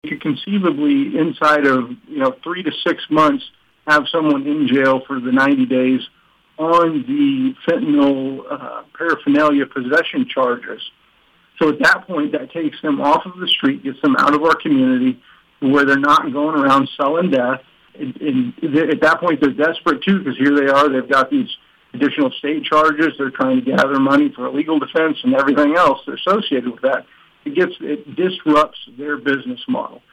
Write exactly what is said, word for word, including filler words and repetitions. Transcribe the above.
could conceivably, inside of you know three to six months, have someone in jail for the ninety days on the fentanyl uh, paraphernalia possession charges. So at that point, that takes them off of the street, gets them out of our community, where they're not going around selling death. And, and at that point, they're desperate, too, because here they are. They've got these additional state charges. They're trying to gather money for a legal defense and everything else associated with that. It gets it disrupts their business model.